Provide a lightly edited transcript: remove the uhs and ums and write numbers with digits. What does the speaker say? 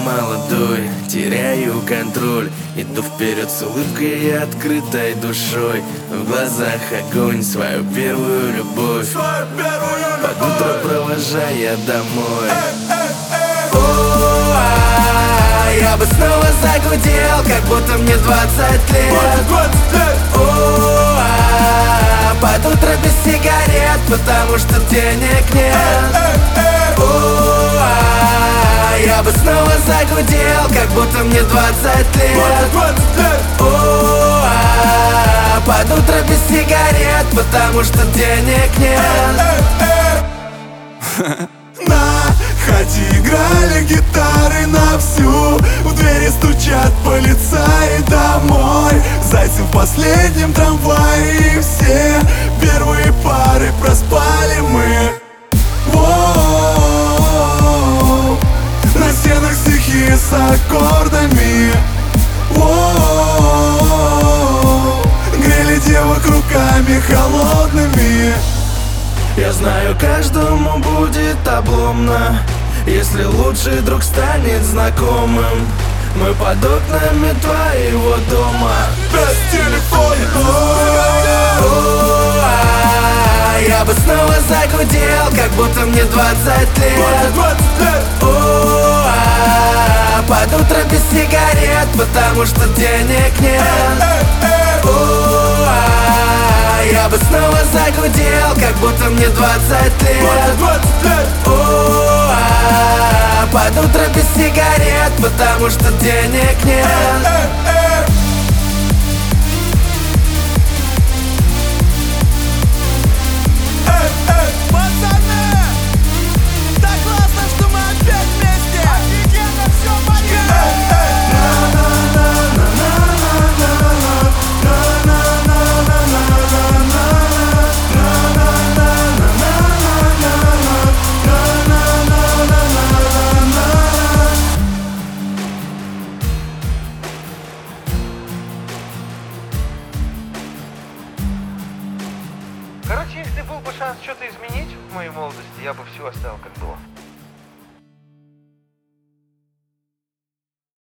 молодой, теряю контроль. Иду вперед с улыбкой и открытой душой. В глазах огонь, свою первую любовь, под утро провожая домой. Я бы снова загудел, как будто мне 20 лет. Под утро без сигарет, потому что денег нет. Я бы снова загудел, как будто мне 20 лет. Под утро без сигарет, потому что денег нет. На хате играли гитары на всю, в двери стучат полицаи домой. Зайцы в последнем трамвае, и все первые пары проспали мы. Воу, на стенах стихи с аккордами. Воу, грели девок руками холодными. Я знаю, каждому будет обломно, если лучший друг станет знакомым. Мы под окнами твоего дома, Без телефона. Я бы снова загудел, как будто мне 20 лет. Под утро без сигарет, потому что денег нет. Я бы снова загудел, как будто мне 20 лет. Под утро без сигарет, потому что денег нет. Короче, если был бы шанс что-то изменить в моей молодости, я бы все оставил как было.